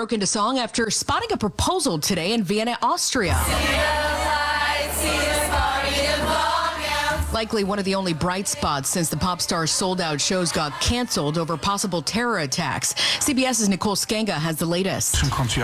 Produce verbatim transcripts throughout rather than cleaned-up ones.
broke into song after spotting a proposal today in Vienna, Austria. Likely one of the only bright spots since the pop star's sold-out shows got canceled over possible terror attacks. CBS's Nicole Skenga has the latest.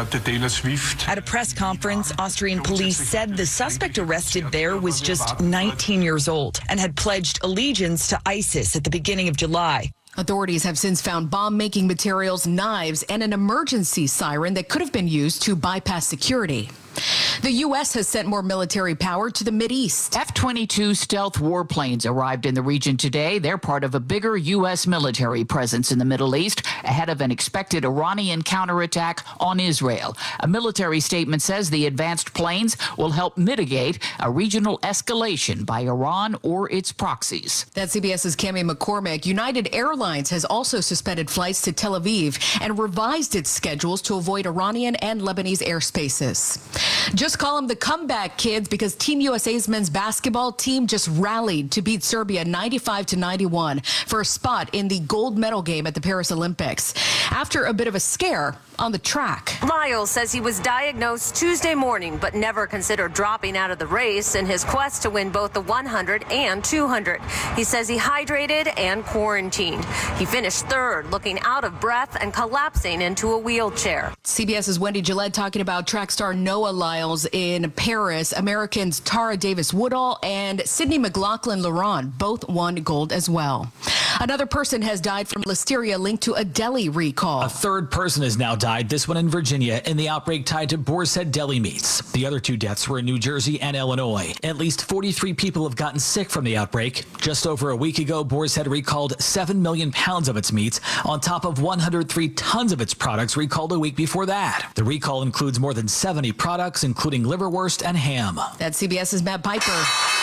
At a press conference, Austrian police said the suspect arrested there was just nineteen years old and had pledged allegiance to ISIS at the beginning of July. Authorities have since found bomb-making materials, knives, and an emergency siren that could have been used to bypass security. The U S has sent more military power to the Mideast. F twenty-two stealth warplanes arrived in the region today. They're part of a bigger U S military presence in the Middle East ahead of an expected Iranian counterattack on Israel. A military statement says the advanced planes will help mitigate a regional escalation by Iran or its proxies. That's CBS's Cami McCormick. United Airlines has also suspended flights to Tel Aviv and revised its schedules to avoid Iranian and Lebanese airspaces. Just call them the comeback kids because Team U S A's men's basketball team just rallied to beat Serbia ninety-five to ninety-one for a spot in the gold medal game at the Paris Olympics after a bit of a scare on the track. Lyles says he was diagnosed Tuesday morning but never considered dropping out of the race in his quest to win both the one hundred and two hundred. He says he hydrated and quarantined. He finished third, looking out of breath and collapsing into a wheelchair. CBS's Wendy Gillette talking about track star Noah Lyles in Paris. Americans Tara Davis-Woodall and Sydney McLaughlin-Laurent both won gold as well. Another person has died from listeria linked to a deli recall. A third person has now died, this one in Virginia, in the outbreak tied to Boar's Head Deli Meats. The other two deaths were in New Jersey and Illinois. At least forty-three people have gotten sick from the outbreak. Just over a week ago, Boar's Head recalled seven million pounds of its meats, on top of one hundred three tons of its products recalled a week before that. The recall includes more than seventy products, including liverwurst and ham. That's CBS's Matt Piper.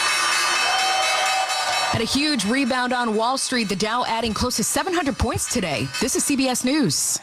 And a huge rebound on Wall Street, the Dow adding close to seven hundred points today. This is C B S News.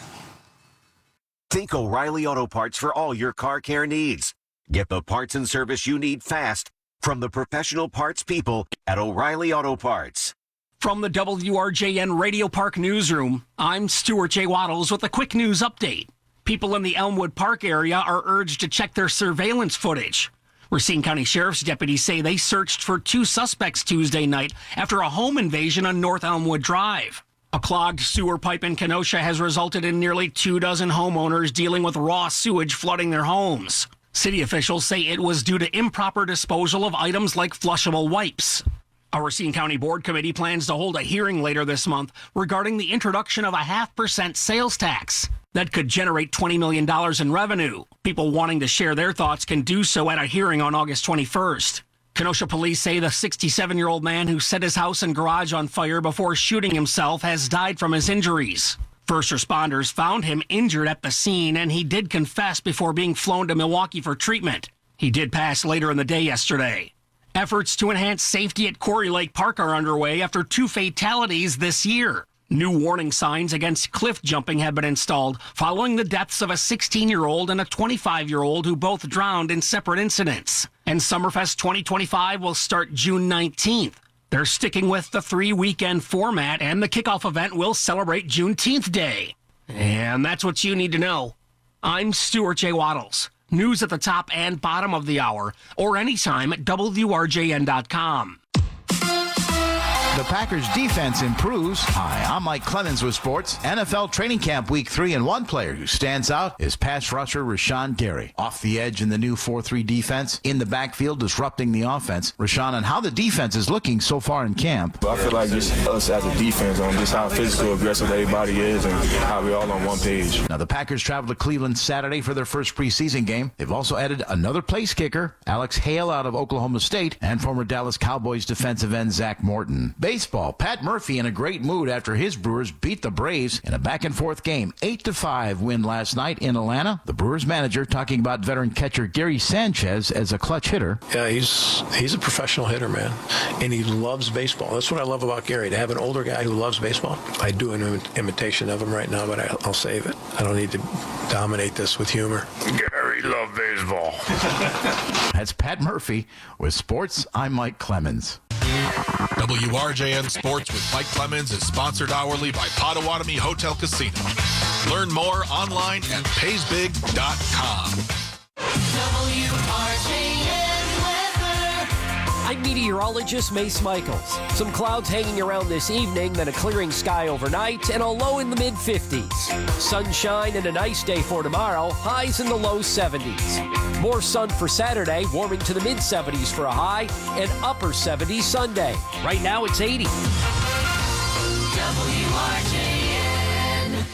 Think O'Reilly Auto Parts for all your car care needs. Get the parts and service you need fast from the professional parts people at O'Reilly Auto Parts. From the W R J N Radio Park Newsroom, I'm Stuart J. Waddles with a quick news update. People in the Elmwood Park area are urged to check their surveillance footage. Racine County Sheriff's deputies say they searched for two suspects Tuesday night after a home invasion on North Elmwood Drive. A clogged sewer pipe in Kenosha has resulted in nearly two dozen homeowners dealing with raw sewage flooding their homes. City officials say it was due to improper disposal of items like flushable wipes. A Racine County Board Committee plans to hold a hearing later this month regarding the introduction of a half percent sales tax that could generate twenty million dollars in revenue. People wanting to share their thoughts can do so at a hearing on August twenty-first. Kenosha police say the sixty-seven-year-old man who set his house and garage on fire before shooting himself has died from his injuries. First responders found him injured at the scene, and he did confess before being flown to Milwaukee for treatment. He did pass later in the day yesterday. Efforts to enhance safety at Quarry Lake Park are underway after two fatalities this year. New warning signs against cliff jumping have been installed following the deaths of a sixteen-year-old and a twenty-five-year-old who both drowned in separate incidents. And Summerfest twenty twenty-five will start June nineteenth. They're sticking with the three-weekend format, and the kickoff event will celebrate Juneteenth Day. And that's what you need to know. I'm Stuart J. Waddles. News at the top and bottom of the hour, or anytime at W R J N dot com. The Packers defense improves. Hi, I'm Mike Clemens with sports. N F L training camp week three, and one player who stands out is pass rusher Rashawn Gary. Off the edge in the new four three defense, in the backfield disrupting the offense. Rashawn, and how the defense is looking so far in camp. I feel like just us as a defense on just how physical, aggressive everybody is and how we're all on one page. Now the Packers travel to Cleveland Saturday for their first preseason game. They've also added another place kicker, Alex Hale out of Oklahoma State, and former Dallas Cowboys defensive end Zach Morton. Baseball, Pat Murphy in a great mood after his Brewers beat the Braves in a back-and-forth game. eight to five win last night in Atlanta. The Brewers manager talking about veteran catcher Gary Sanchez as a clutch hitter. Yeah, he's he's a professional hitter, man, and he loves baseball. That's what I love about Gary, to have an older guy who loves baseball. I do an im- imitation of him right now, but I, I'll save it. I don't need to dominate this with humor. Gary loves baseball. That's Pat Murphy with sports. I'm Mike Clemens. W R J N Sports with Mike Clemens is sponsored hourly by Potawatomi Hotel Casino. Learn more online at pays big dot com. W R J N weather. I'm meteorologist Mace Michaels. Some clouds hanging around this evening, then a clearing sky overnight, and a low in the mid fifties. Sunshine and a nice day for tomorrow, highs in the low seventies. More sun for Saturday, warming to the mid seventies for a high, and upper seventies Sunday. Right now it's eighty. W R J N.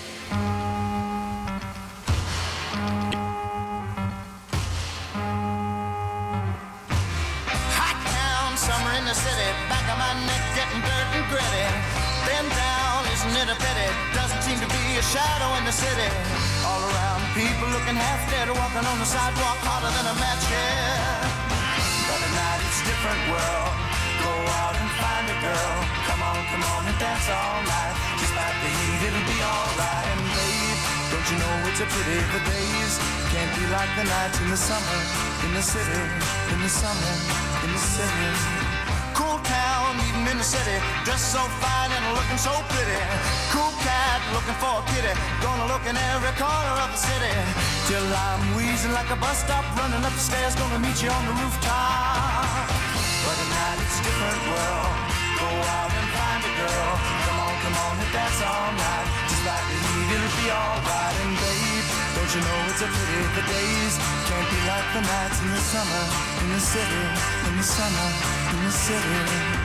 Hot town, summer in the city, back of my neck getting dirt and gritty. Bend down, isn't it a pity? Doesn't seem to be a shadow in the city. All around, people looking half dead, walking on the sidewalk harder than a match, yeah. But at night it's a different world. Go out and find a girl. Come on, come on and dance all night. Despite the heat, it'll be alright. And babe, don't you know it's a pity the days can't be like the nights in the summer, in the city, in the summer, in the city. Cool town, meeting in the city, dressed so fine and looking so pretty. Cool cat, looking for a kitty, gonna look in every corner of the city. Till I'm wheezing like a bus stop, running up the stairs, gonna meet you on the rooftop. But at night it's a different world. Go out and find a girl. Come on, come on and dance all night. Just like the heat, it'll be alright. And babe, don't you know it's a pity the days can't be like the nights in the summer, in the city, in the summer, in the city.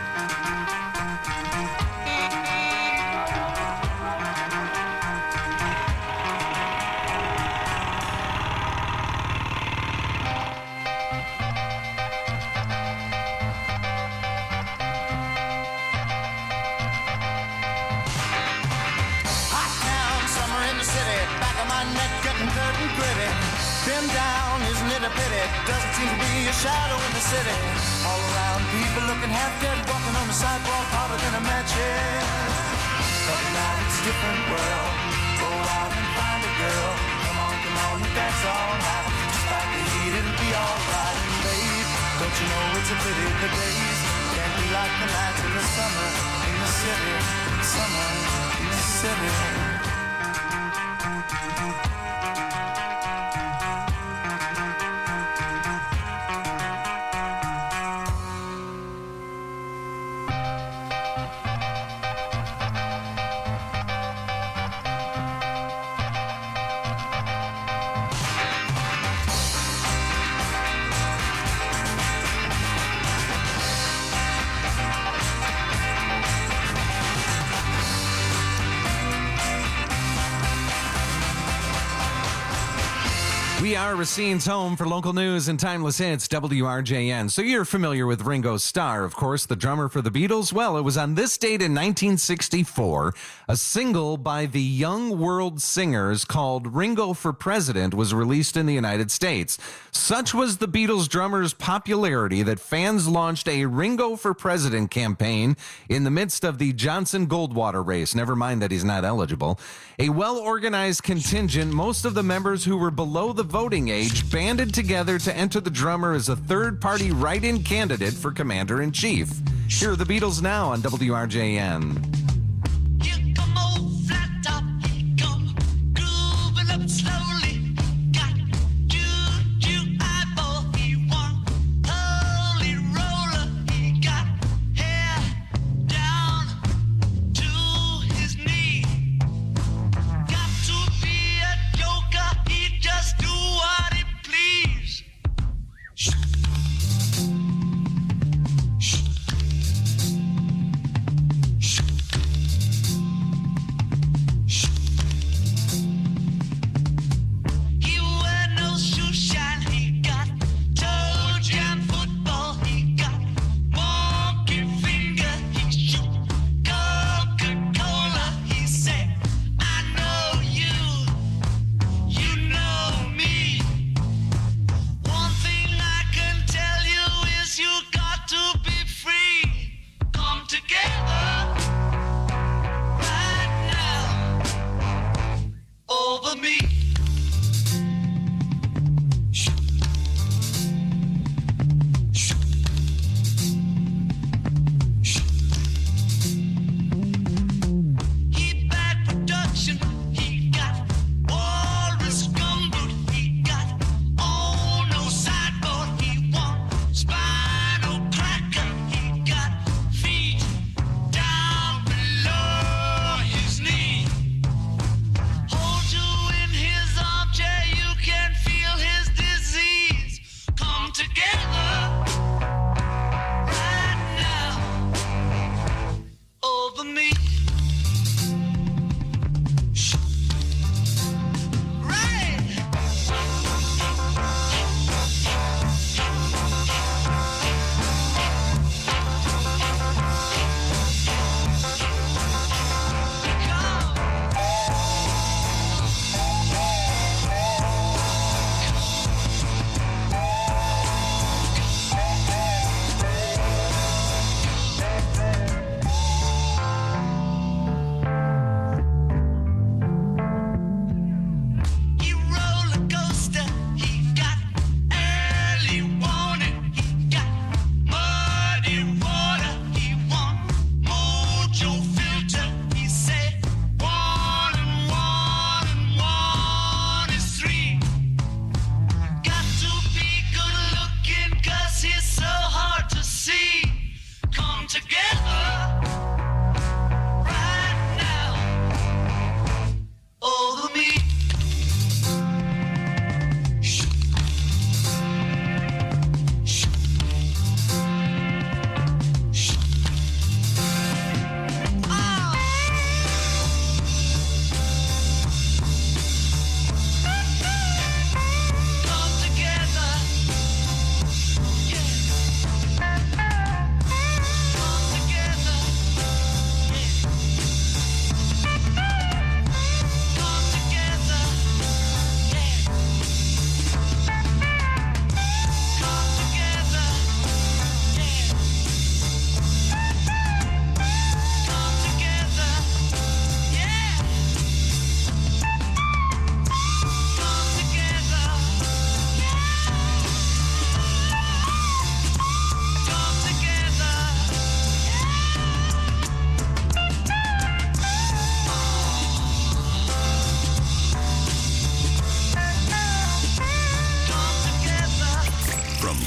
Been down, isn't it a pity? Doesn't seem to be a shadow in the city. All around, people looking half dead, walking on the sidewalk harder than a match, yeah. But now it's a different world. Go out and find a girl. Come on, come on and dance all night. Despite the heat, it'll be alright. And babe, don't you know it's a pity the days can't be like the nights in the summer, in the city, summer, in the city. We are Racine's home for local news and timeless hits, W R J N. So you're familiar with Ringo Starr, of course, the drummer for the Beatles. Well, it was on this date in nineteen sixty-four, a single by the Young World Singers called Ringo for President was released in the United States. Such was the Beatles drummer's popularity that fans launched a Ringo for President campaign in the midst of the Johnson Goldwater race. Never mind that he's not eligible. A well-organized contingent, most of the members who were below the voting age, banded together to enter the drummer as a third-party write-in candidate for commander-in-chief. Here are the Beatles now on W R J N. Shh.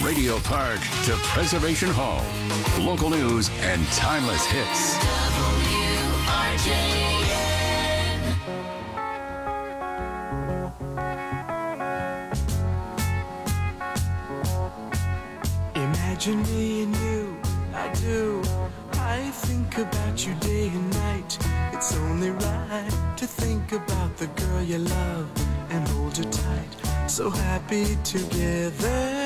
Radio Park to Preservation Hall. Local news and timeless hits. W R J N. Imagine me and you, I do. I think about you day and night. It's only right to think about the girl you love and hold her tight. So happy together.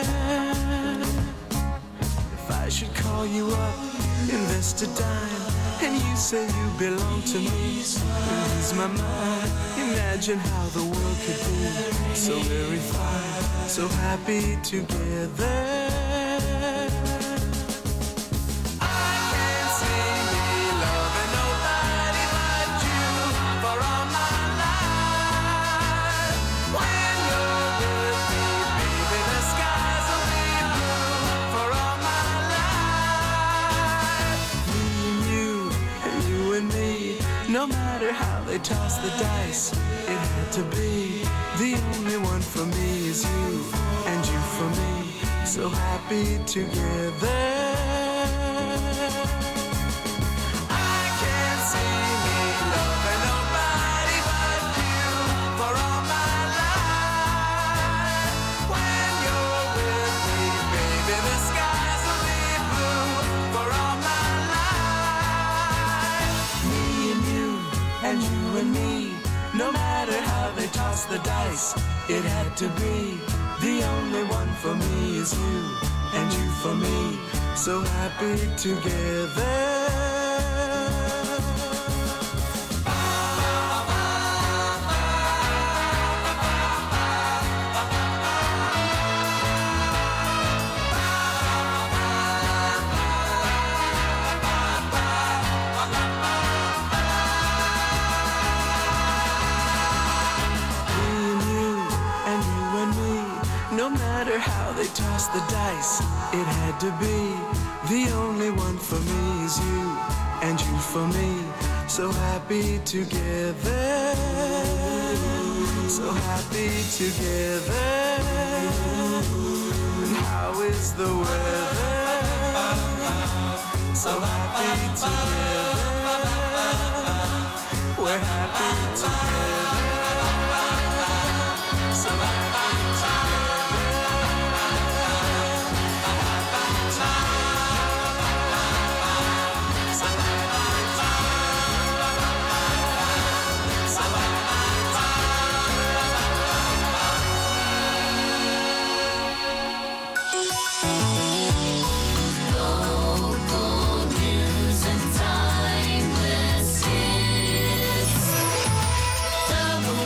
If I should call you up, invest a dime, and you say you belong to me, lose my mind. Imagine how the world could be so very fine, so happy together. No matter how they toss the dice, it had to be. The only one for me is you, and you for me, so happy together. I can't see me loving nobody but you for all my life. When you're with me, baby, the skies will be blue for all my life. Me and you, and you and me, no matter how they toss the dice, it had to be. The only one for me is you, and you for me, so happy together. No matter how they toss the dice, it had to be. The only one for me is you, and you for me, so happy together. So happy together. And how is the weather? So happy together. We're happy together. So happy together. W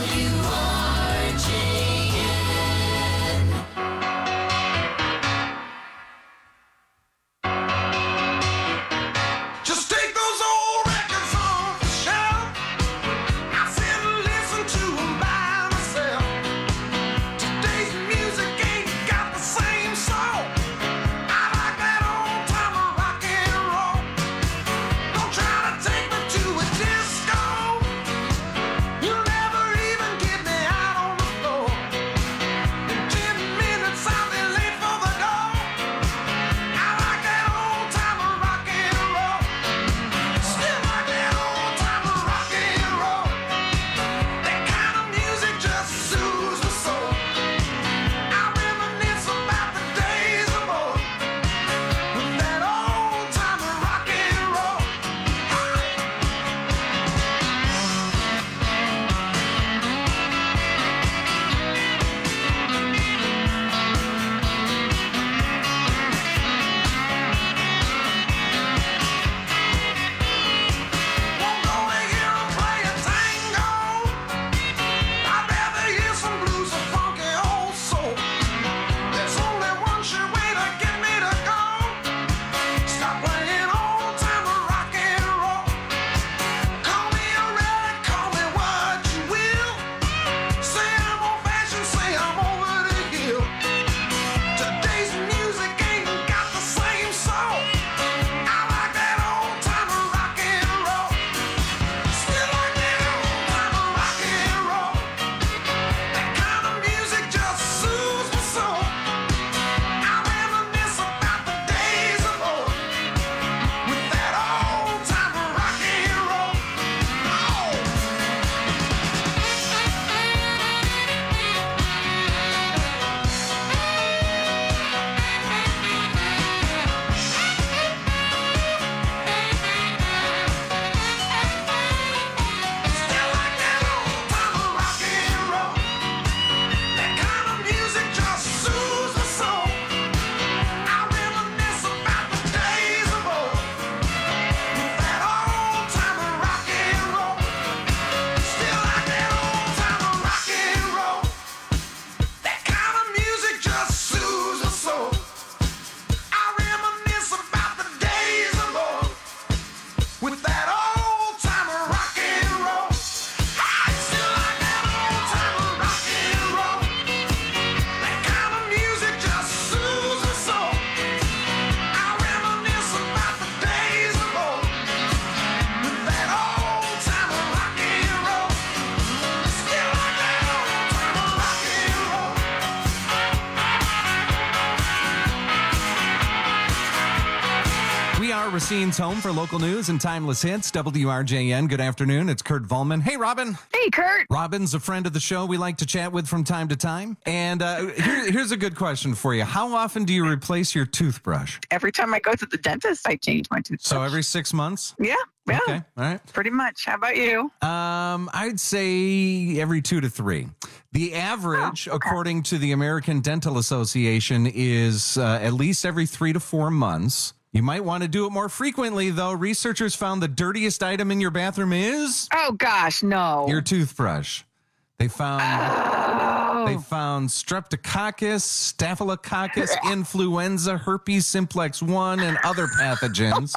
Racine's home for local news and timeless hits. W R J N. Good afternoon. It's Kurt Volman. Hey, Robin. Hey, Kurt. Robin's a friend of the show we like to chat with from time to time. And uh, here, here's a good question for you. How often do you replace your toothbrush? Every time I go to the dentist, I change my toothbrush. So every six months? Yeah. Yeah. Okay. All right. Pretty much. How about you? Um, I'd say every two to three. The average, oh, okay. according to the American Dental Association, is uh, at least every three to four months. You might want to do it more frequently, though. Researchers found the dirtiest item in your bathroom is... Oh, gosh, no. Your toothbrush. They found oh. they found streptococcus, staphylococcus, influenza, herpes simplex one, and other pathogens.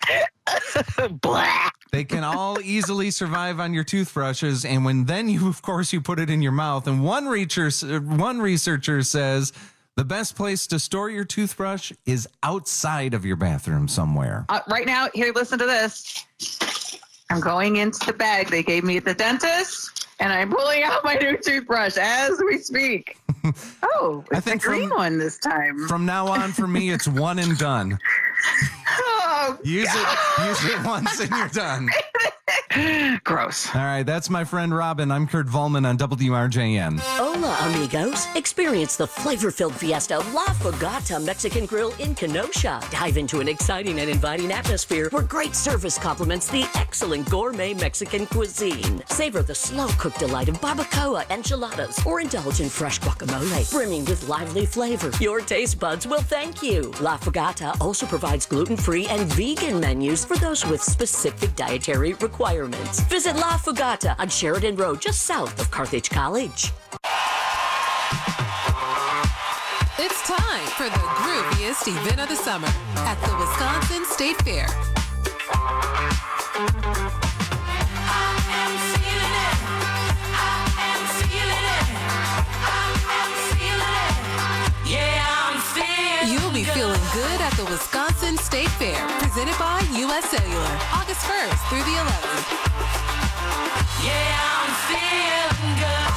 They can all easily survive on your toothbrushes, and when then you, of course, you put it in your mouth. And one researcher, one researcher says the best place to store your toothbrush is outside of your bathroom somewhere. Uh, right now, here, listen to this. I'm going into the bag they gave me at the dentist, and I'm pulling out my new toothbrush as we speak. Oh, it's I think a green from, one this time. From now on, for me, it's one and done. Oh, use God. it, use it once, and you're done. Gross. All right, that's my friend Robin. I'm Kurt Volman on W R J N. Hola, amigos. Experience the flavor-filled fiesta La Fogata Mexican Grill in Kenosha. Dive into an exciting and inviting atmosphere where great service complements the excellent gourmet Mexican cuisine. Savor the slow-cooked delight of barbacoa, enchiladas, or indulge in fresh guacamole, brimming with lively flavor. Your taste buds will thank you. La Fogata also provides gluten-free and vegan menus for those with specific dietary requirements. Visit La Fogata on Sheridan Road, just south of Carthage College. It's time for the grooviest event of the summer at the Wisconsin State Fair. You'll be feeling good at the Wisconsin State Fair, presented by U S Cellular, August first through the eleventh. Yeah, I'm feeling good.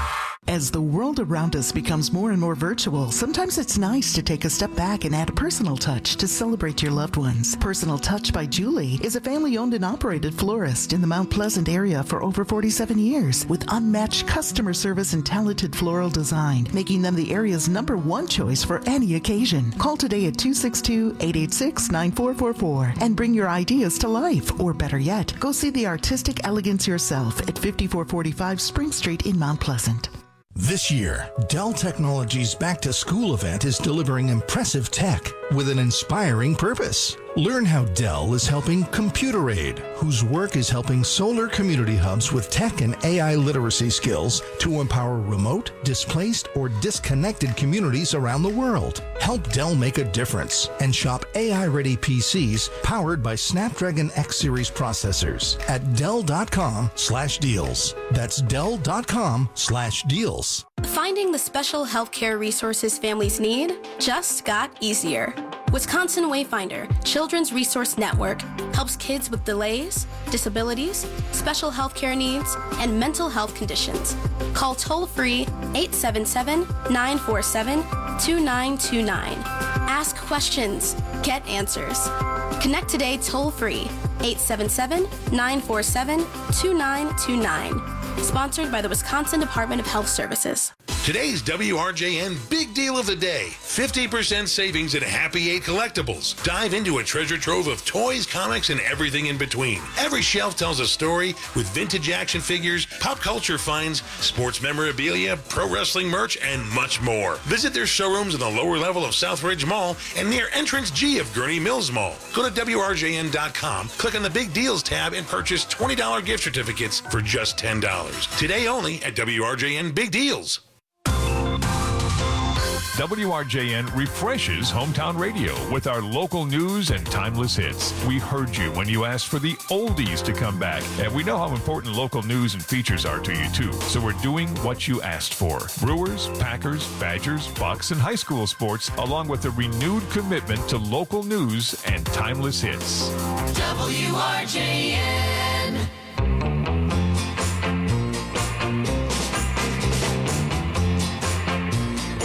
As the world around us becomes more and more virtual, sometimes it's nice to take a step back and add a personal touch to celebrate your loved ones. Personal Touch by Julie is a family-owned and operated florist in the Mount Pleasant area for over forty-seven years, with unmatched customer service and talented floral design, making them the area's number one choice for any occasion. Call today at two six two, eight eight six, nine four four four and bring your ideas to life. Or better yet, go see the artistic elegance yourself at fifty-four forty-five Spring Street in Mount Pleasant. This year, Dell Technologies Back to School event is delivering impressive tech with an inspiring purpose. Learn how Dell is helping Computer Aid, whose work is helping solar community hubs with tech and A I literacy skills to empower remote, displaced, or disconnected communities around the world. Help Dell make a difference and shop A I-ready P Cs powered by Snapdragon X Series processors at Dell.com slash deals. That's Dell.com slash deals. Finding the special healthcare resources families need just got easier. Wisconsin Wayfinder Children's Resource Network helps kids with delays, disabilities, special healthcare needs, and mental health conditions. Call toll-free eight seven seven, nine four seven, two nine two nine. Ask questions, get answers. Connect today toll-free eight seven seven, nine four seven, two nine two nine. Sponsored by the Wisconsin Department of Health Services. Today's W R J N Big Deal of the Day. fifty percent savings at Happy Eight Collectibles. Dive into a treasure trove of toys, comics, and everything in between. Every shelf tells a story with vintage action figures, pop culture finds, sports memorabilia, pro wrestling merch, and much more. Visit their showrooms in the lower level of Southridge Mall and near Entrance G of Gurney Mills Mall. Go to W R J N dot com, click on the Big Deals tab, and purchase twenty dollars gift certificates for just ten dollars. Today only at W R J N Big Deals. W R J N refreshes hometown radio with our local news and timeless hits. We heard you when you asked for the oldies to come back, and we know how important local news and features are to you too. So we're doing what you asked for. Brewers, Packers, Badgers, Bucks, and high school sports, along with a renewed commitment to local news and timeless hits. W R J N.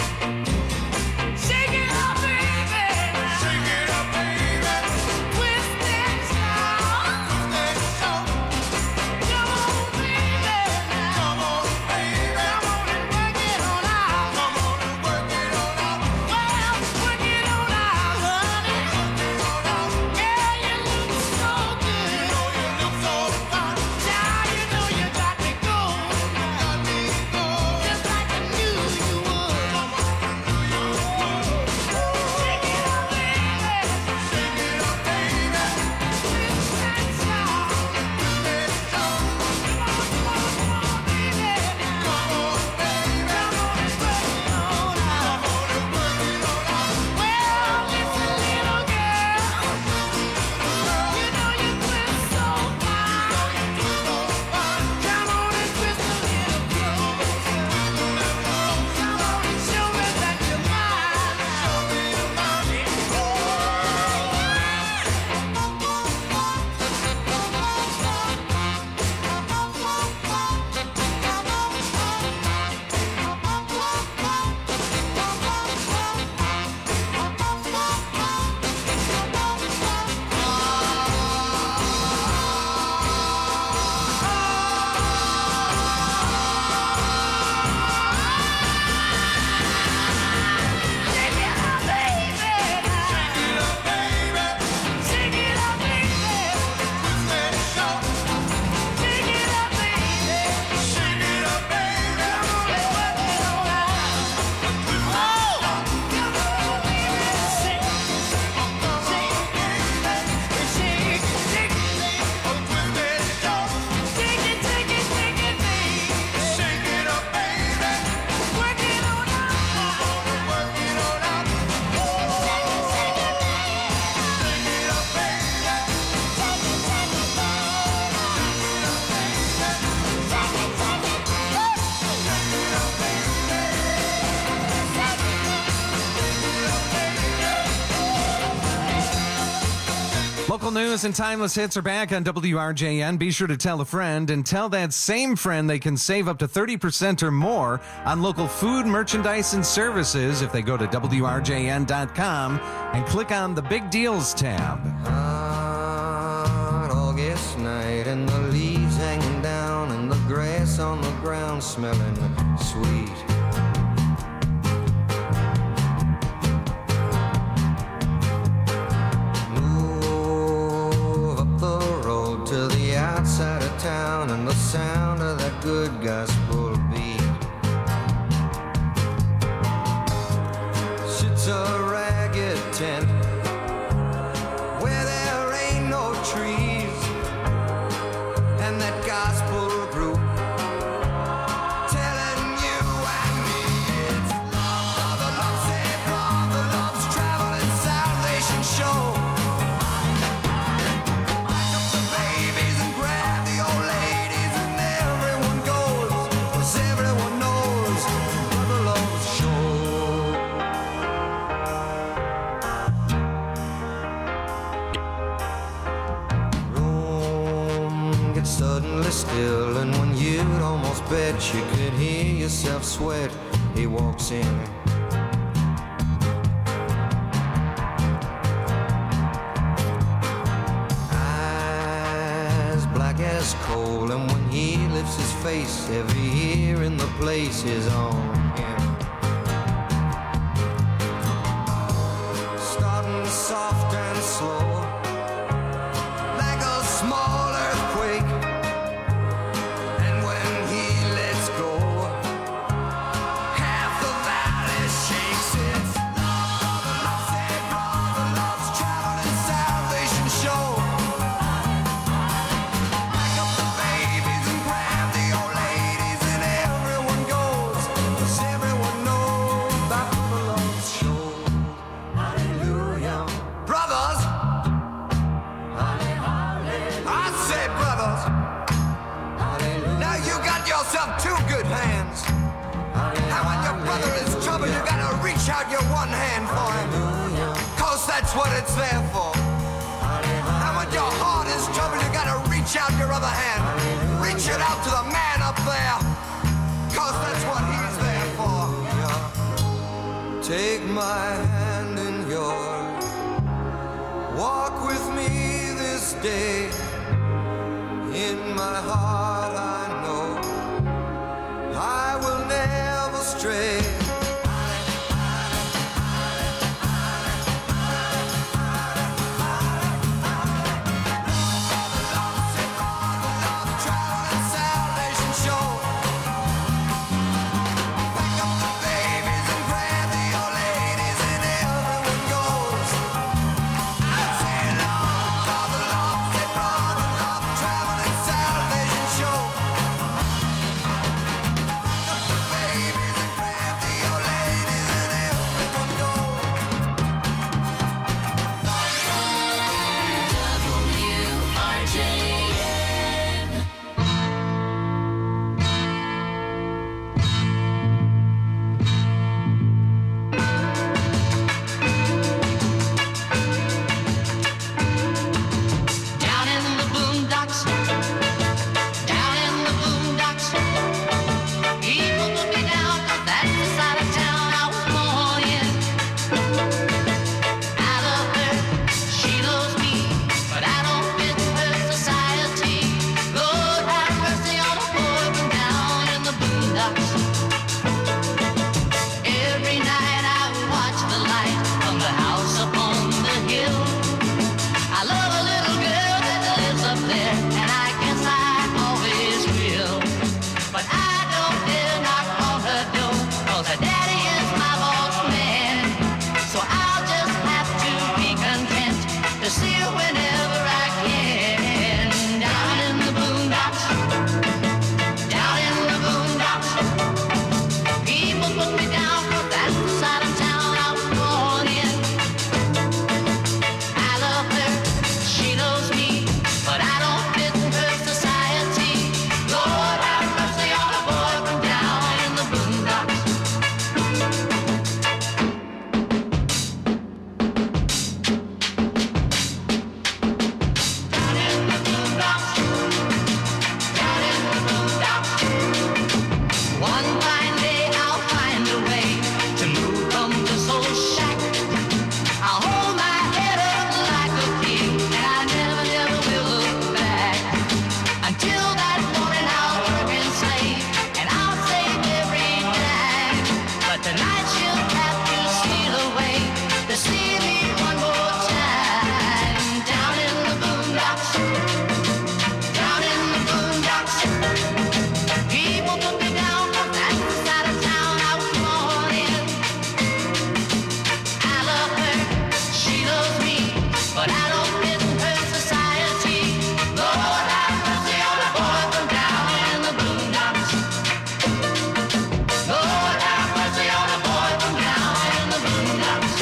Shake it up, baby. Shake it up, baby. Twist Local news and timeless hits are back on W R J N. Be sure to tell a friend and tell that same friend they can save up to thirty percent or more on local food, merchandise, and services if they go to W R J N dot com and click on the Big Deals tab. Hot August night and the leaves hanging down and the grass on the ground smelling sweet. To the outside of town and the sound of that good gospel beat. Sits a ragged tent where there ain't no trees, and that gospel group telling you and me it's love, the love saved, love, the love's traveling salvation show. Suddenly still, and when you'd almost bet you could hear yourself sweat, he walks in. Eyes black as coal, and when he lifts his face, every ear in the place is on him. Starting soft and slow, like a small earthquake. Two good hands. And when your brother is trouble, you gotta reach out your one hand for him. Cause that's what it's there for. And when your heart is trouble, you gotta reach out your other hand. Reach it out to the man up there. Cause that's what he's there for. Take my hand in yours. Walk with me this day. In my heart I know I will never stray. Show. Tonight she'll have to steal away to see me one more time. Down in the boondocks, down in the boondocks. People put me down from that side of town I was born in. I love her, she loves me, but I don't fit in her society. Lord have mercy on the boy from down in the boondocks. Lord have mercy on the boy from down in the boondocks.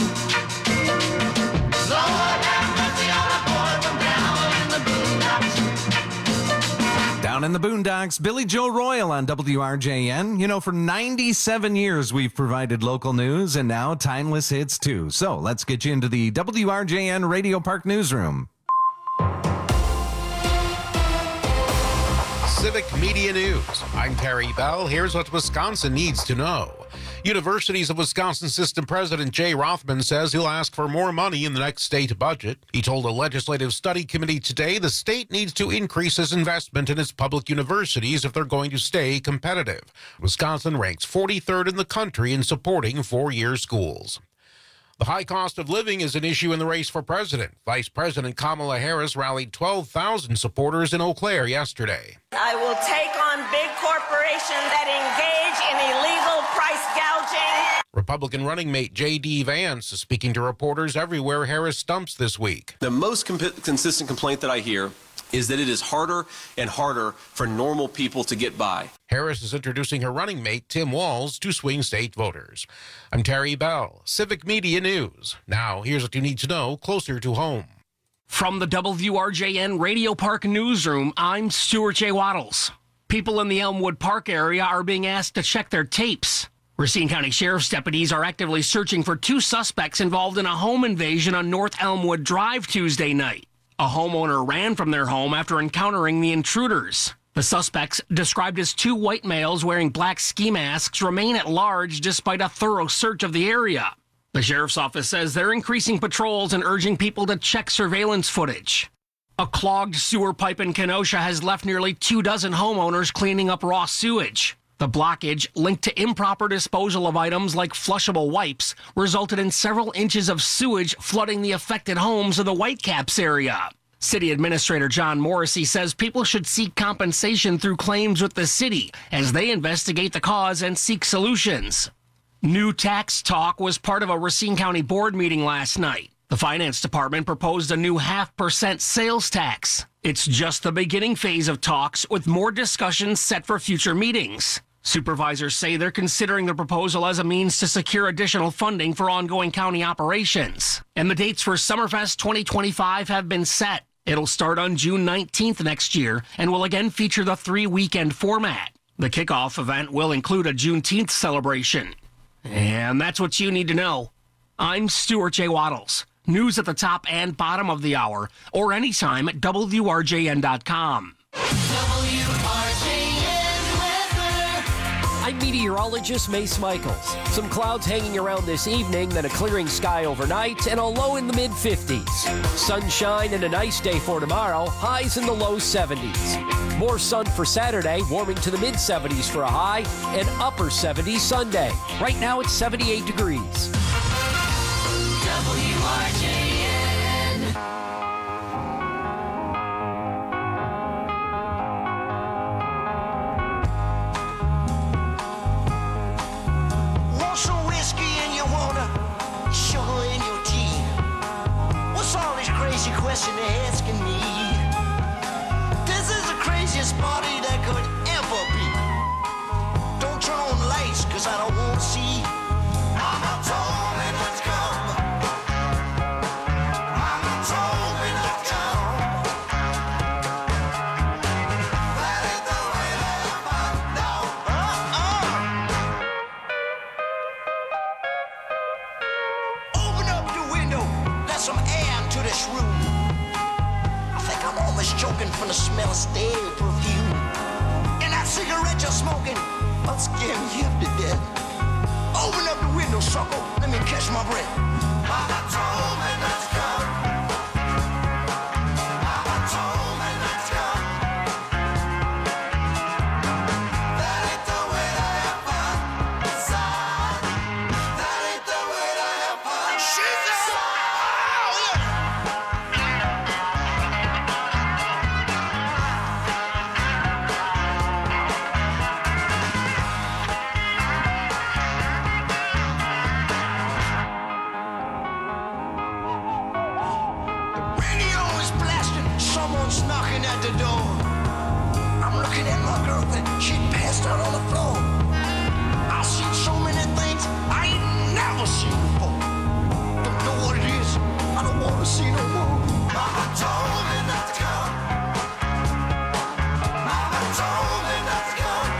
Lord have mercy on the boy from down in the boondocks. Down in the Boondocks, Billy Joe Royal on W R J N. You know, for ninety-seven years we've provided local news, and now timeless hits too. So let's get you into the W R J N Radio Park newsroom. Civic Media News. I'm Terry Bell. Here's what Wisconsin needs to know. Universities of Wisconsin System President Jay Rothman says he'll ask for more money in the next state budget. He told a legislative study committee today the state needs to increase its investment in its public universities if they're going to stay competitive. Wisconsin ranks forty-third in the country in supporting four-year schools. The high cost of living is an issue in the race for president. Vice President Kamala Harris rallied twelve thousand supporters in Eau Claire yesterday. I will take on big corporations that engage in illegal price gouging. Republican running mate J D. Vance is speaking to reporters everywhere Harris stumps this week. The most comp- consistent complaint that I hear is that it is harder and harder for normal people to get by. Harris is introducing her running mate, Tim Walz, to swing state voters. I'm Terry Bell, Civic Media News. Now, here's what you need to know closer to home. From the W R J N Radio Park newsroom, I'm Stuart J. Waddles. People in the Elmwood Park area are being asked to check their tapes. Racine County Sheriff's deputies are actively searching for two suspects involved in a home invasion on North Elmwood Drive Tuesday night. A homeowner ran from their home after encountering the intruders. The suspects, described as two white males wearing black ski masks, remain at large despite a thorough search of the area. The sheriff's office says they're increasing patrols and urging people to check surveillance footage. A clogged sewer pipe in Kenosha has left nearly two dozen homeowners cleaning up raw sewage. The blockage, linked to improper disposal of items like flushable wipes, resulted in several inches of sewage flooding the affected homes of the Whitecaps area. City Administrator John Morrissey says people should seek compensation through claims with the city as they investigate the cause and seek solutions. New tax talk was part of a Racine County board meeting last night. The Finance Department proposed a new half percent sales tax. It's just the beginning phase of talks, with more discussions set for future meetings. Supervisors say they're considering the proposal as a means to secure additional funding for ongoing county operations. And the dates for Summerfest twenty twenty-five have been set. It'll start on June nineteenth next year and will again feature the three-weekend format. The kickoff event will include a Juneteenth celebration. And that's what you need to know. I'm Stuart J. Waddles. News at the top and bottom of the hour, or anytime at W R J N dot com. W R J N weather. I'm meteorologist Mace Michaels. Some clouds hanging around this evening, then a clearing sky overnight, and a low in the mid fifties. Sunshine and a nice day for tomorrow, highs in the low seventies. More sun for Saturday, warming to the mid seventies for a high, and upper seventies Sunday. Right now it's seventy-eight degrees. W R J N. Want some whiskey in your water, sugar in your tea? What's all this crazy question they're asking me? This is the craziest party that could ever be. Don't turn on the lights, cause I don't want to see. Mama told me not to come. Mama told me not to come. That ain't the way that I know. Uh-uh. Open up your window, let some air into this room. I think I'm almost choking from the smell of stale perfume. And that cigarette you're smoking, I'll scare me up to death. Open up the window, sucker. Let me catch my breath. Mama told me not to come. Mama told me not to come. That ain't the way that I find inside. Someone's knocking at the door. I'm looking at my girlfriend, she passed out on the floor. I've seen so many things I ain't never seen before. Don't know what it is, I don't wanna see no more. Mama told me not to come. Mama told me not to come.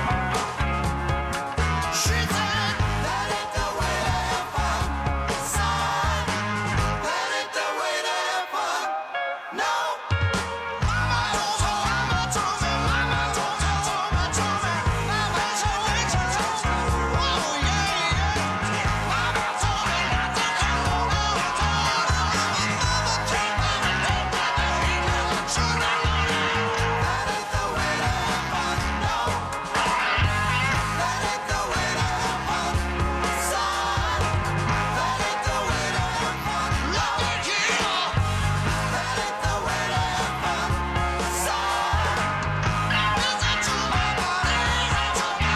She said that ain't the way to have fun. Son, that ain't the way to have fun. No. Mama told me, mama told me, mama told me, told me, told me, mama told me, told me, oh yeah, yeah. Mama told me not to come. Mama told me, mama told me, mama told me, that ain't the way to have fun. No. That ain't the way to have fun. Son, that ain't the way to have fun. Look at you. That ain't the way to have fun. Son, listen to my body. Listen to my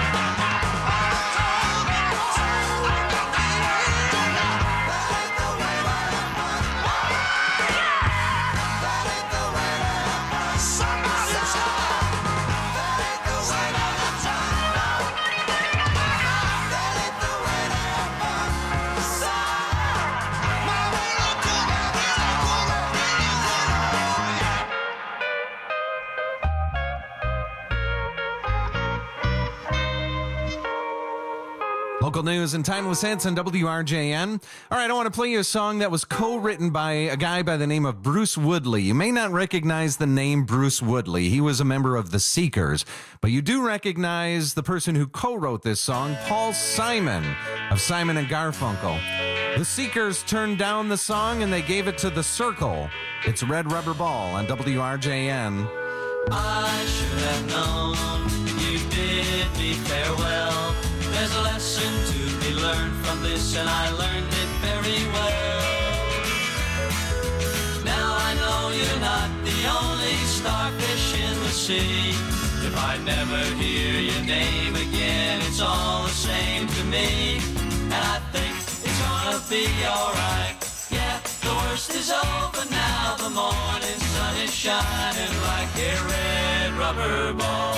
Local news and timeless hits on W R J N. All right, I want to play you a song that was co-written by a guy by the name of Bruce Woodley. You may not recognize the name Bruce Woodley. He was a member of the Seekers, but you do recognize the person who co-wrote this song, Paul Simon of Simon and Garfunkel. The Seekers turned down the song and they gave it to The Circle. It's Red Rubber Ball on W R J N. I should have known you bid me farewell. There's a lesson to be learned from this, and I learned it very well. Now I know you're not the only starfish in the sea. If I never hear your name again, it's all the same to me. And I think it's gonna be alright. Yeah, the worst is over now. The morning sun is shining like a red rubber ball.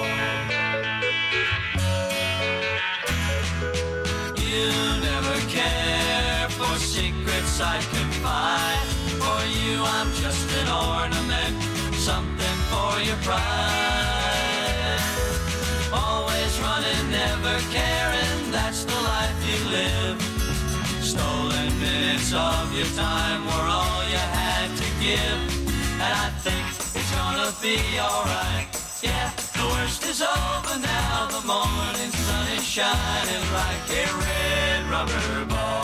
You never care for secrets I confide. For you I'm just an ornament, something for your pride. Always running, never caring, that's the life you live. Stolen minutes of your time were all you had to give. And I think it's gonna be alright. Yeah, the worst is over now. The morning sun is shining like a red rubber ball.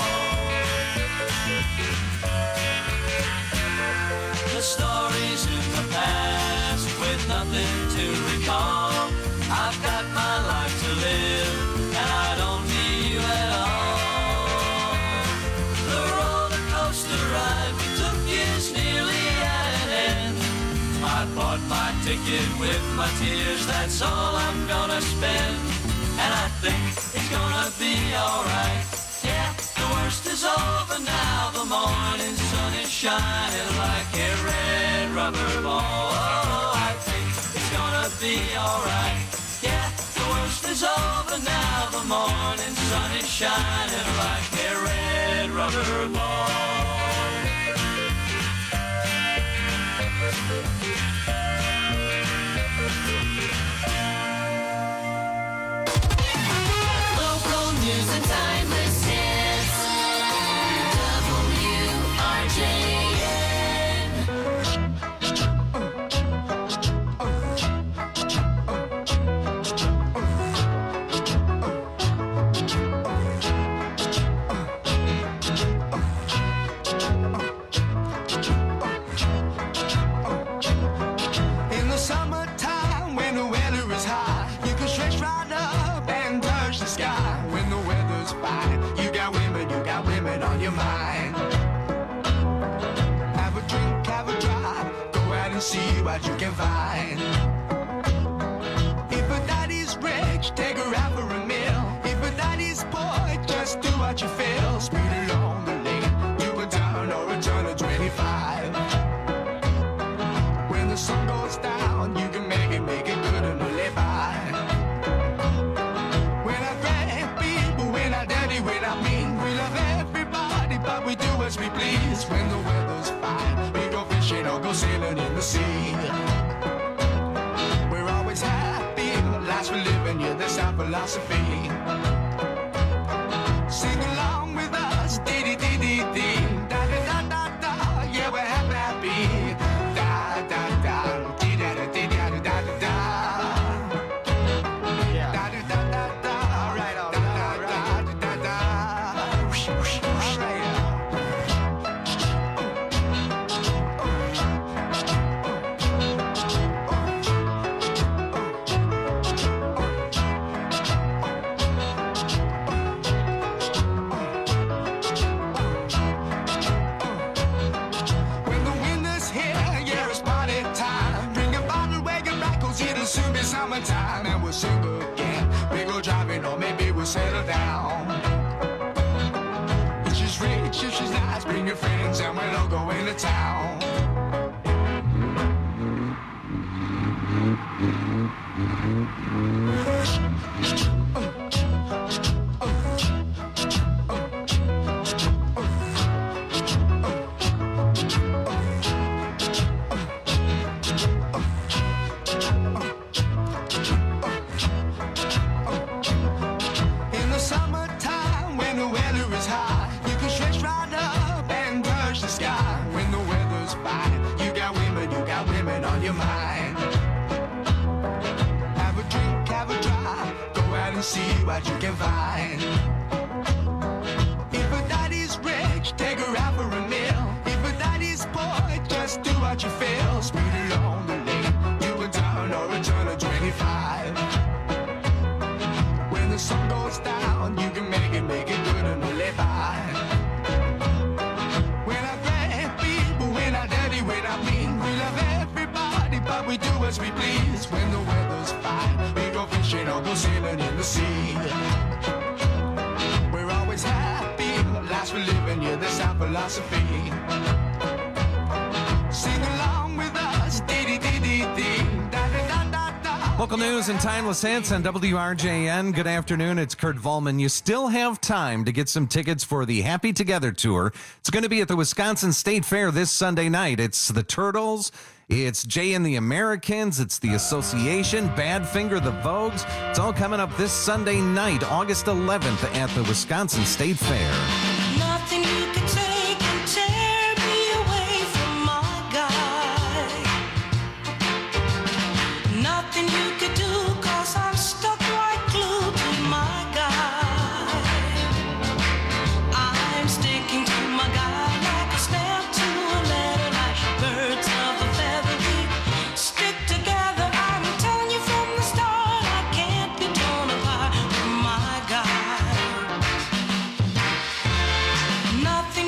The stories in the past with nothing to recall. I've got my life to live and I don't need you at all. The roller coaster ride we took is nearly at an end. I bought my ticket with my tears, that's all I'm gonna spend. And I think it's gonna be alright. Yeah, the worst is over now. The morning sun is shining like a red rubber ball. Oh, I think it's gonna be alright. Yeah, the worst is over now. The morning sun is shining like a red rubber ball. Local news and timeless hits. W R J N. In the summertime, when the weather is high, you can stretch right up and touch the sky. When the weather's fine, you got women, you got women on your mind. Have a drink, have a drive, go out and see what you can find. If a daddy's rich, take her out for a meal. If a daddy's poor, just do what you feel. Speed along the lane, you a turn or a turn of twenty-five. We love everybody, but we do as we please. When the weather's fine, we go fishing or go sailing in the sea. We're always happy, lives we're living, yeah, that's our philosophy. Sing along with us, dee dee dee dee dee, da da da da da, yeah, we're happy, happy, da da da, dee da da dee da da da da da, yeah, da da da da da, all right, all right, all right, da da da, whoosh, whoosh, whoosh, all right. Summertime and we'll sing again. We go driving or maybe we'll settle down. If she's rich, if she's nice, bring your friends and we'll all go into town. See what you can find. If a daddy's rich, take her out for a meal. If a daddy's poor, just do what you feel. Speed along the lane, you can turn or a turn of twenty-five. When the sun goes down, you can make it, make it good and live by. When I grab people, when I daddy, when I mean, we love everybody, but we do as we please. When the weather's fine, we go fishing or go sailing in the sea. We're always happy, lives we're living, yeah, that's our philosophy. Sing along with us, dee dee dee dee dee, da da da da da. Local news and timeless hits on W R J N. Good afternoon, it's Kurt Volman. You still have time to get some tickets for the Happy Together Tour. It's going to be at the Wisconsin State Fair this Sunday night. It's the Turtles, it's Jay and the Americans, it's the Association, Badfinger, the Vogues. It's all coming up this Sunday night, August eleventh at the Wisconsin State Fair. Nothing you can take and tear me away from my guy. Nothing you could do, cause I'm stuck like glue to my guy. I'm sticking to my guy like a stamp to a letter, like birds of a feather. We stick together, I'm telling you from the start, I can't be torn apart from my guy. Nothing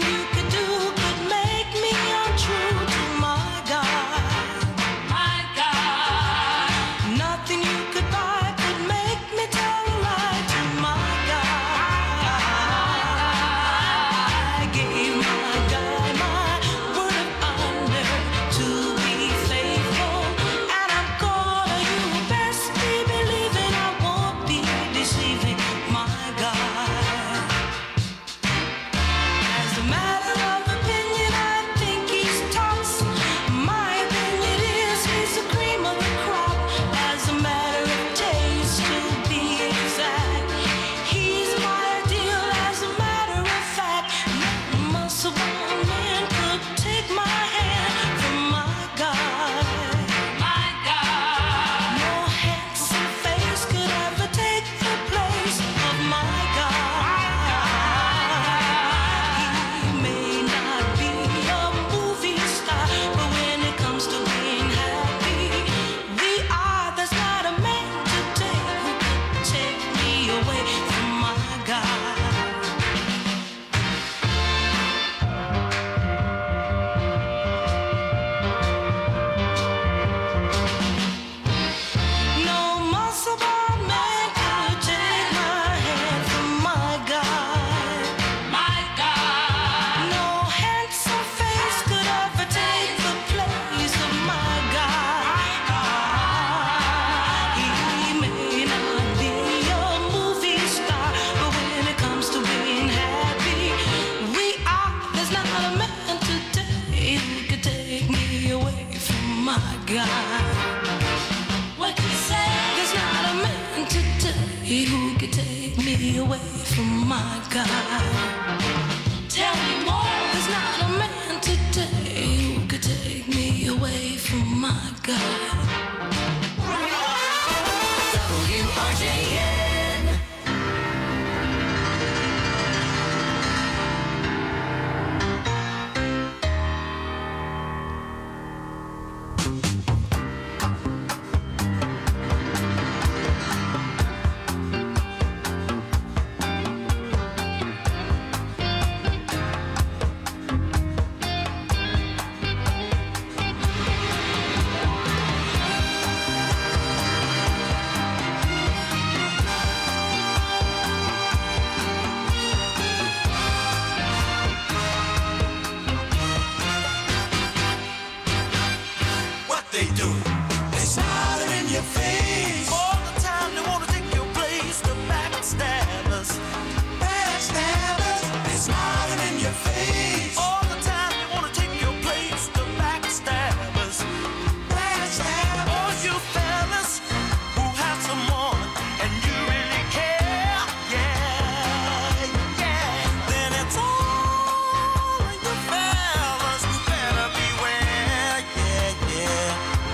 my God. Tell me more. There's not a man today who could take me away from my God. W R J N. They do. They smiling in your face all the time. They wanna take your place. The backstabbers, backstabbers. They smiling in your face all the time. They wanna take your place. The backstabbers, backstabbers. All you fellas who have someone and you really care, yeah, yeah. Then it's all of you fellas who better beware, yeah, yeah.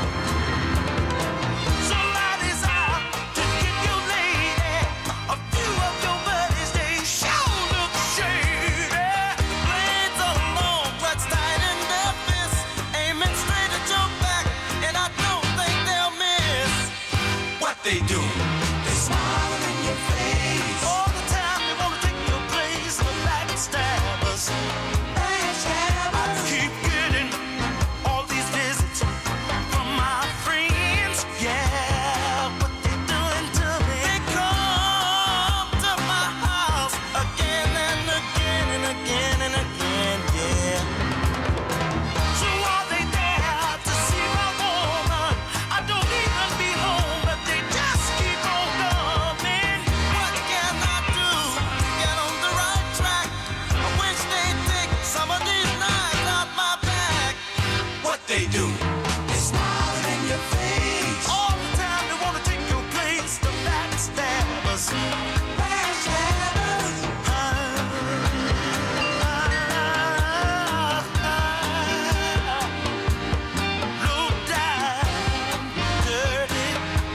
They do. They smiling in your face all the time. They wanna take your place. The backstabbers, backstabbers. I keep getting all these visits from my friends. Yeah, what they doing to me? They come to my house again and again and again and again. Yeah. So are they there to see my woman? I don't even be home, but they just keep on coming. What can I do to get on the right track? I wish they'd take some of these knives out my back. What they do? They smiling in your face all the time. They wanna take your place. The backstabbers, backstabbers. Low down, dirty.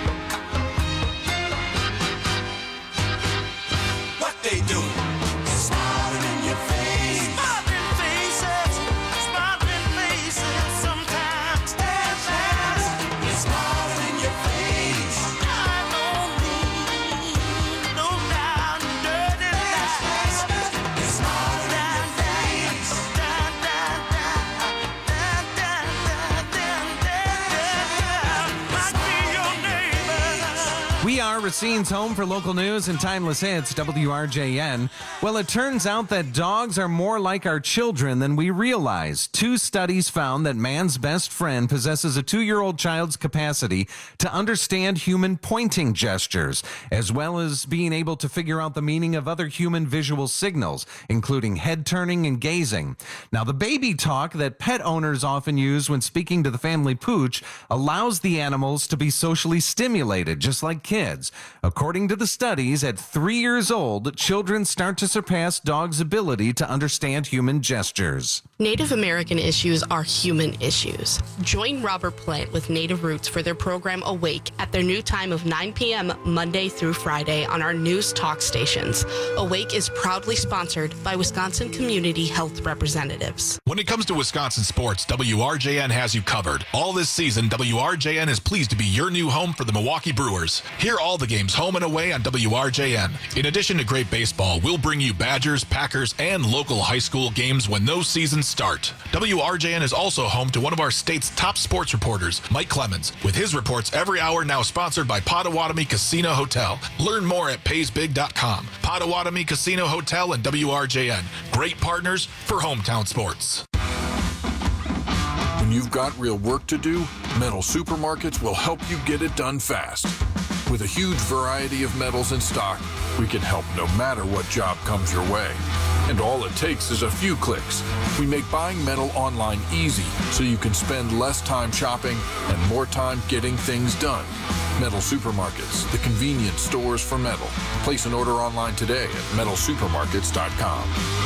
What they do? Smiling in your face. Smiling faces, smiling faces. Sometimes it's smiling in your face. I don't need no down, dirty lies. It's smiling in your face. Down, down, down, down, down, down, down, down. Might be your neighbor. We are Racine's home for local news and timeless hits, W R J N. Well, it turns out that dogs are more like our children than we realize. Two studies found that man's best friend possesses a two-year-old child's capacity to understand human pointing gestures, as well as being able to figure out the meaning of other human visual signals, including head turning and gazing. Now, the baby talk that pet owners often use when speaking to the family pooch allows the animals to be socially stimulated, just like kids. According to the studies, at three years old, children start to surpass dogs' ability to understand human gestures. Native American issues are human issues. Join Robert Plant with Native Roots for their program Awake at their new time of nine p.m. Monday through Friday on our news talk stations. Awake is proudly sponsored by Wisconsin Community Health Representatives. When it comes to Wisconsin sports, W R J N has you covered. All this season, W R J N is pleased to be your new home for the Milwaukee Brewers. Hear all the games home and away on W R J N. In addition to great baseball, we'll bring you Badgers, Packers, and local high school games when those seasons start. W R J N is also home to one of our state's top sports reporters, Mike Clemens, with his reports every hour, now sponsored by Potawatomi Casino Hotel. Learn more at pays big dot com. Potawatomi Casino Hotel and W R J N. Great partners for hometown sports. When you've got real work to do, Metal Supermarkets will help you get it done fast. With a huge variety of metals in stock, we can help no matter what job comes your way. And all it takes is a few clicks. We make buying metal online easy so you can spend less time shopping and more time getting things done. Metal Supermarkets, the convenient stores for metal. Place an order online today at metal supermarkets dot com.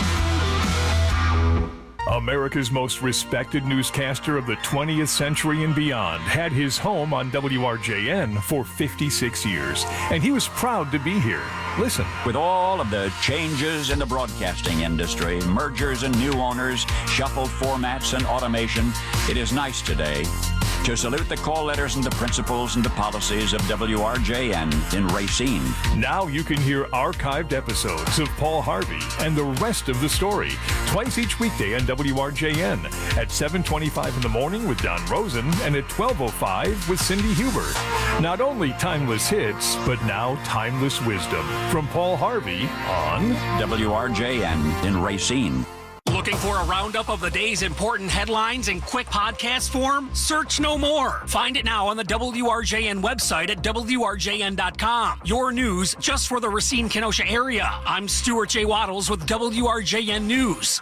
America's most respected newscaster of the twentieth century and beyond had his home on W R J N for fifty-six years, and he was proud to be here. Listen. With all of the changes in the broadcasting industry, mergers and new owners, shuffled formats and automation, it is nice today to salute the call letters and the principles and the policies of W R J N in Racine. Now you can hear archived episodes of Paul Harvey and the rest of the story twice each weekday on W R J N at seven twenty-five in the morning with Don Rosen and at twelve oh five with Cindy Hubert. Not only timeless hits, but now timeless wisdom from Paul Harvey on W R J N in Racine. Looking for a roundup of the day's important headlines in quick podcast form? Search no more. Find it now on the W R J N website at W R J N dot com. Your news just for the Racine-Kenosha area. I'm Stuart J. Waddles with W R J N News.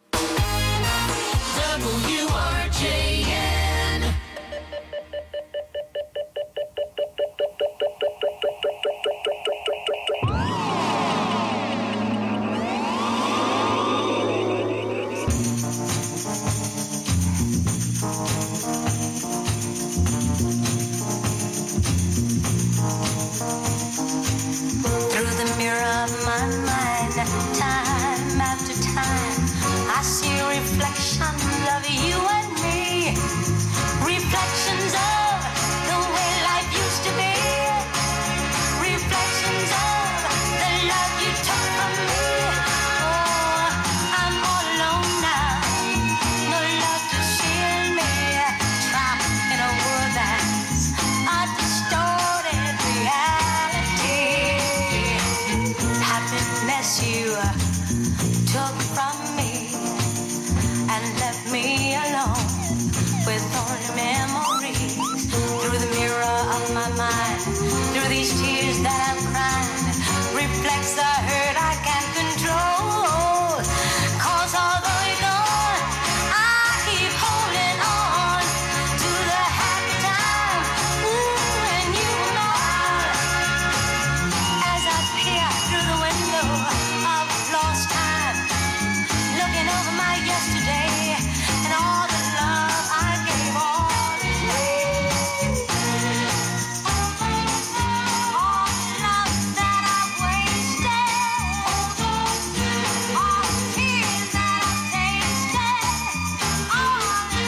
W R J N. Through the mirror of my mind, time after time, I see reflections of you and me. Reflections of the way life used to be. Reflections of the love you took from me. Oh, I'm all alone now. No love to shield me. Trapped in a world that's a distorted reality. Happiness you took from me and left me alone with only memories. Through the mirror of my mind, through these tears that I'm crying, reflects the hurt I can't control. Cause although you're gone, I keep holding on to the happy time. Ooh, when you were mine. As I peer through the window of lost time, looking over my yesterday and all the love I gave all is wasted. All the love that I wasted, all the tears that I tasted, all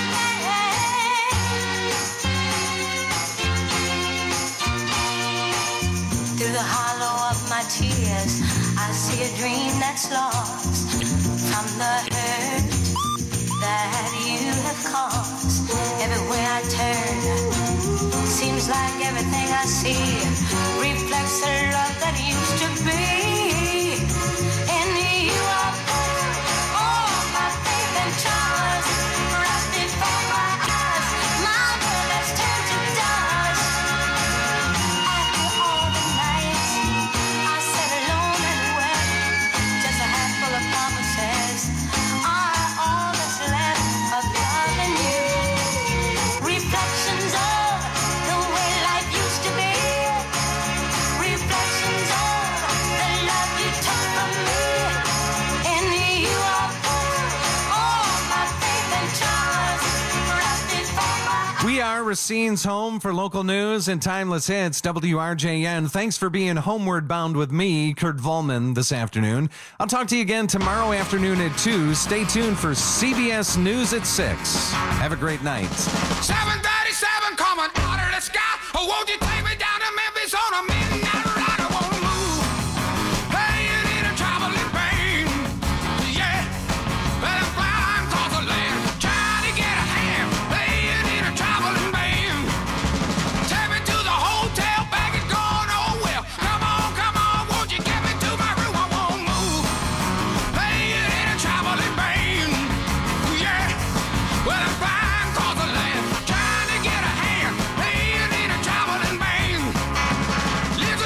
the through the hollow of my tears, I see a dream that's lost from the hurt that you have caused. Everywhere I turn, seems like everything I see reflects the love that used to be. In you I put all my faith and trust, right before my eyes, my world has turned to dust. After all the nights I sat alone and wept, just a handful of promises are all that's left of loving you. Reflections of the way life used to be. Reflections of the love you took from me. In you I put all my faith and trust, right before my We are Racine's home for local news and timeless hits, W R J N. Thanks for being homeward bound with me, Kurt Volman, this afternoon. I'll talk to you again tomorrow afternoon at two. Stay tuned for C B S News at six. Have a great night. seven thirty-seven coming out of the sky. Oh, won't you take me down to Memphis on a midnight ride? I won't move. Playing in a traveling pain. Yeah, but I'm flying across the land, trying to get a hand. Playing in a traveling band. Take me to the hotel, bag is gone. Oh well, come on, come on, won't you get me to my room? I won't move. Playing in a traveling band. Yeah, well I'm flying across the land, trying to get a hand. Playing in a traveling band.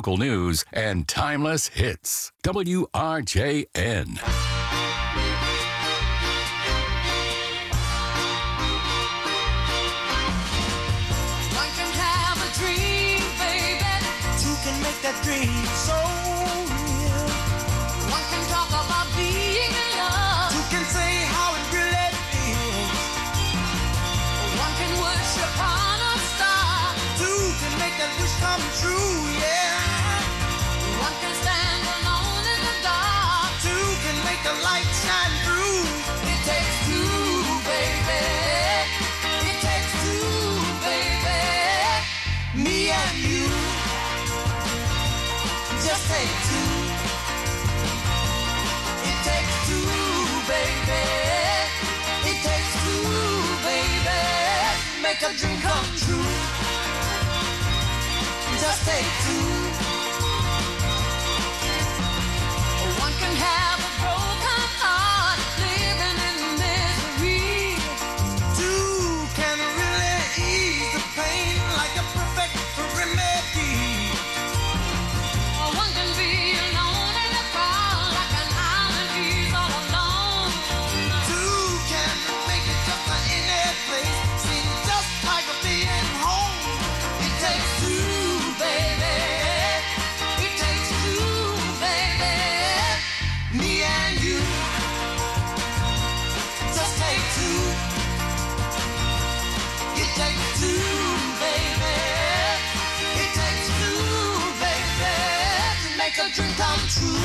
local news and timeless hits. W R J N. One can have a dream, baby. Two can make that dream so real. One can talk about being in love. Two can say how it really feels. One can worship on a star. Two can make that wish come true, yeah. One can stand alone in the dark. Two can make the light shine through. It takes two, baby. It takes two, baby. Me and you. Just take two. It takes two, baby. It takes two, baby. Make a dream come true. Just take two. One can have a broken heart, living in misery. Two can really ease the pain like a perfect remedy. One can be alone in the crowd like an island, he's all alone. Two can make it just an any place, seem just like a being home. It takes two, baby. It takes two, baby. Me and you. Just take two. It takes two, baby. It takes two, baby. To make a dream come true.